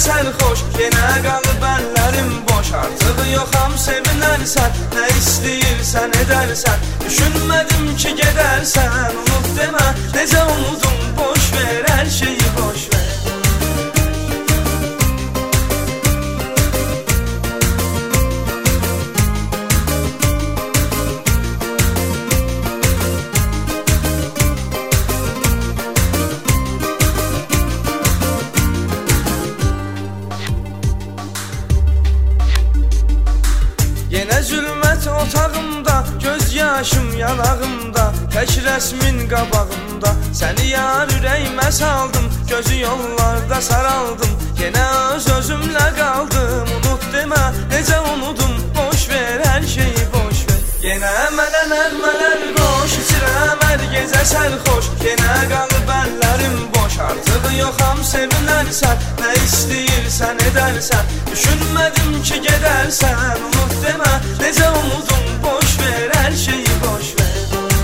sərxoş, yenə qalıb əllərim boş. Artıq yoxam sevinərsən, nə istəyirsən edərsən. Düşünmədim ki gedərsən, unut demə, necə unudum, boş ver, hər şeyi boş ver. Yenə zülmət otağımda, göz yaşım yanağımda, tək rəsmin qabağımda. Səni yar ürəyimə saldım, gözü yollarda saraldım. Yenə öz-özümlə qaldım, unut demə, necə unudum, boş ver, hər şeyi boş ver. Yenə mənə nəğmələr qoş, içirəm hər gecə sərxoş. Yenə qalıb əllərim boş, artıq yoxam sevinərsən, nə istəyirsən edərsən. Düşünmədim ki gedərsən, unut demə, necə unudum, boş ver, hər şeyi boş ver.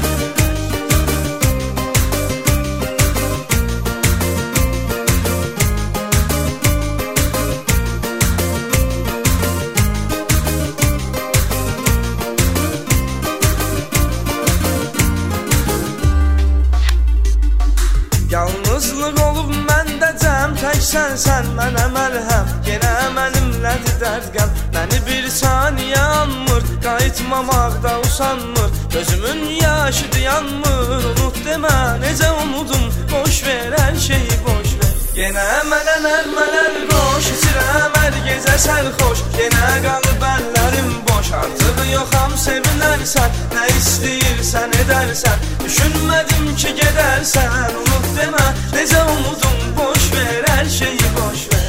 Yalnızlıq olub məndə cəm, tək sənsən mənə məlhəm. Yenə mənimlədir dərd-qəm, məni bir saniyə anmır, qayıtmamaqda usanmır. Gözümün yaşı dayanmır, unut demə, necə unudum, boş ver, hər şeyi boş ver. Yenə mənə nəğmələr qoş, içirəm hər gecə sərxoş. Yenə qalıb əllərim boş, artıq yoxam sevinərsən, nə istəyirsən edərsən. Düşünmədim ki gedərsən, unut demə, necə unudum, boş ver, hər şeyi boş ver.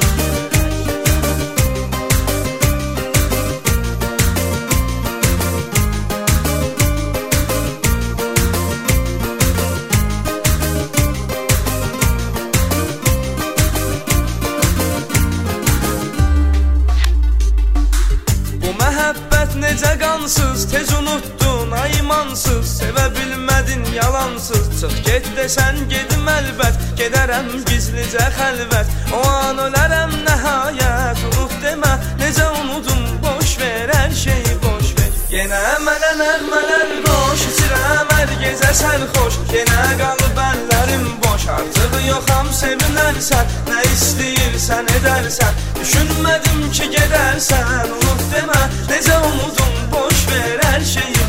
Bu məhəbbət necə qansız, tez unutdun aymansız. Sevə bilmədin yalansız, çıx get desən gedim əlbət. Gedərəm gizlicə xəlvət, o an ölərəm nəhayət. Unut demə, necə unudum, boş ver, hər şeyi boş ver. Yenə mənə nəğmələr qoş, içirəm hər gecə sərxoş. Yenə qalıb əllərim boş, artıq yoxam sevinərsən, nə istəyirsən edərsən. Düşünmədim ki gedərsən, unut demə, necə unudum, boş ver, hər şeyi